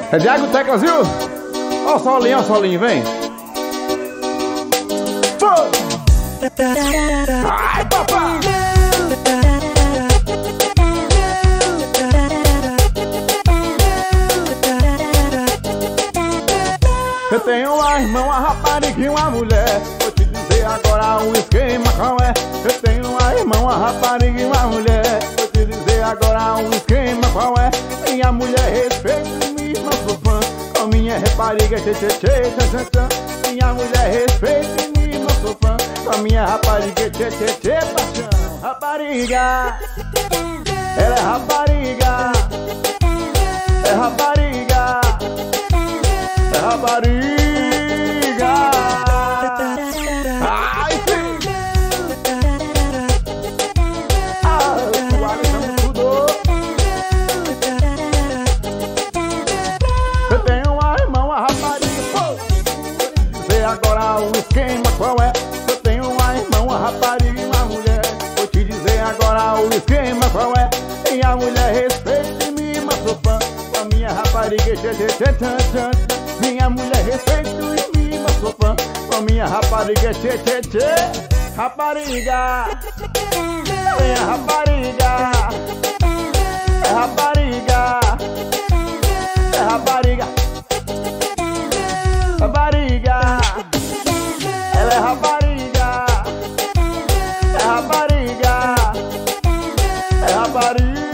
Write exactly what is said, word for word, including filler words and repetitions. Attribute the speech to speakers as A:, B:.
A: É Diago Teclas, viu? Ó o solinho, ó o solinho, vem. Foi! Ai, papai! Eu tenho uma irmã, uma rapariga e uma mulher. Vou te dizer agora o esquema qual é. Eu tenho uma irmã, uma rapariga e uma mulher. Vou te dizer agora o esquema qual é. Minha mulher respeita-me, não sou fã. Com minha rapariga, tchê tchê tchê tchê tchê. Minha mulher respeita-me, não sou fã. Com minha rapariga, tchê tchê tchê paixão. Rapariga, ela é rapariga. É rapariga. É rapariga. Ai, filho. Ah, o Alisson estudou. Eu tenho uma irmã, uma rapariga. Vou dizer agora o esquema qual é. Eu tenho uma irmã, uma rapariga e uma mulher. Vou te dizer agora o esquema qual é. Minha mulher respeita-me, mas sou fã. Com a minha rapariga, tchê tchê tchê tchê. Minha mulher respeita e mima, sou fã. Com minha rapariga, tchê tchê tchê. Rapariga, é rapariga. É rapariga. É rapariga. Rapariga. Ela é rapariga. É rapariga. É rapariga.